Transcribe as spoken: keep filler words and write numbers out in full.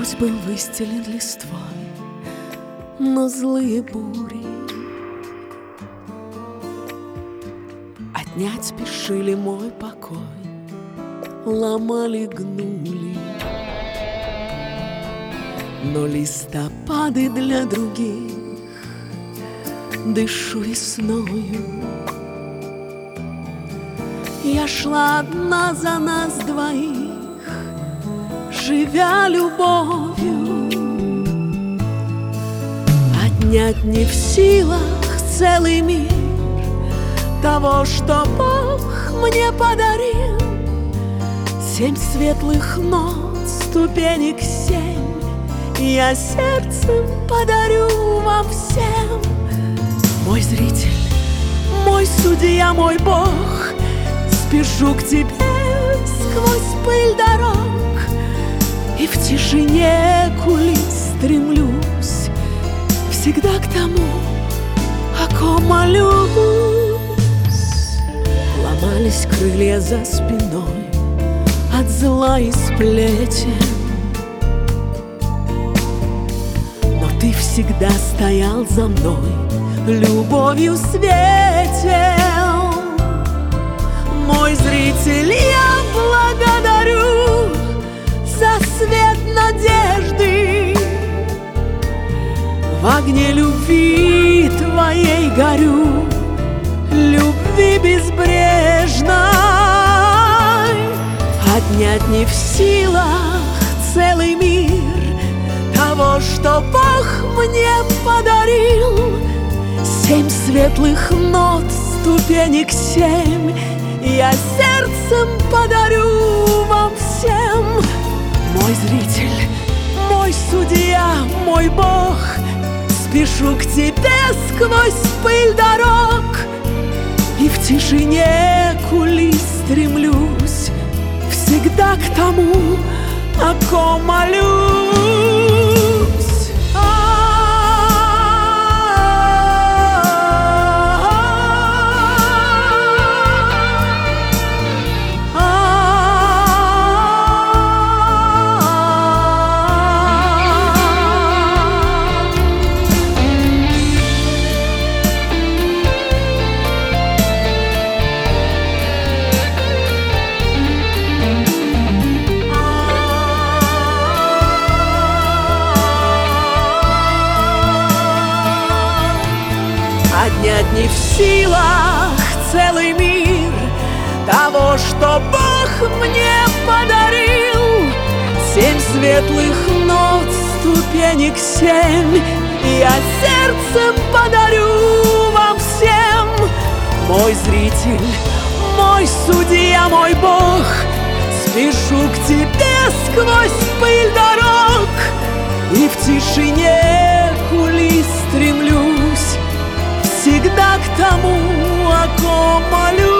Путь был выстелен листвой, но злые бури отнять спешили мой покой, ломали, гнули. Но листопады для других дышу весною. Я шла одна за нас двоих, живя любовью. Отнять не в силах целый мир того, что Бог мне подарил. Семь светлых нот, ступенек семь, я сердцем подарю вам всем. Мой зритель, мой судья, мой Бог, спешу к тебе сквозь пыль дорог, и в тишине кулис стремлюсь всегда к тому, о ком молюсь. Ломались крылья за спиной от зла и сплетен, но ты всегда стоял за мной, любовью светел. Мой зритель, я благодарю за свет надежды. В огне любви твоей горю, любви безбрежной. Отнять не в силах целый мир того, что Бог мне подарил. Семь светлых нот, ступенек семь, я сердцем подарю вам всем. Мой зритель, мой судья, мой Бог, спешу к тебе сквозь пыль дорог, и в тишине кулис стремлюсь всегда к тому, о ком молюсь. Отнять не в силах целый мир того, что Бог мне подарил. Семь светлых нот, ступенек семь, я сердцем подарю вам всем. Мой зритель, мой судья, мой Бог, спешу к тебе сквозь пыль дорог, и в тишине кулис стремлюсь всегда к тому, о ком молюсь.